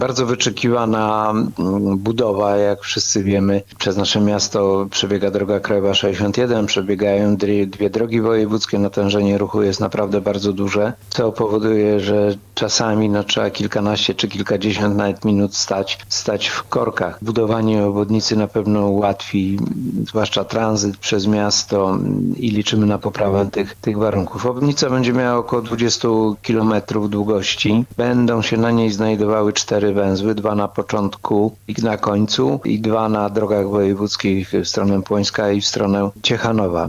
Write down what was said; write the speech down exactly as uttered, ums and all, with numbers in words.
Bardzo wyczekiwana budowa, jak wszyscy wiemy. Przez nasze miasto przebiega droga krajowa sześćdziesiąt jeden, przebiegają dwie, dwie drogi wojewódzkie, natężenie ruchu jest naprawdę bardzo duże, co powoduje, że czasami no, trzeba kilkanaście czy kilkadziesiąt nawet minut stać, stać w korkach. Budowanie obwodnicy na pewno ułatwi, zwłaszcza tranzyt przez miasto i liczymy na poprawę tych, tych warunków. Obwodnica będzie miała około dwadzieścia kilometrów długości. Będą się na niej znajdowały cztery węzły, dwa na początku i na końcu i dwa na drogach wojewódzkich w stronę Płońska i w stronę Ciechanowa.